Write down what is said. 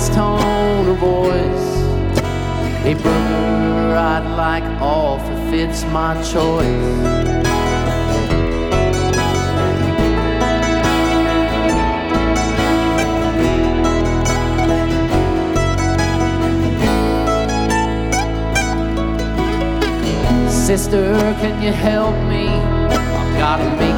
his tone of voice. Hey brother, I'd like all if it's my choice. Sister, can you help me? I've gotta make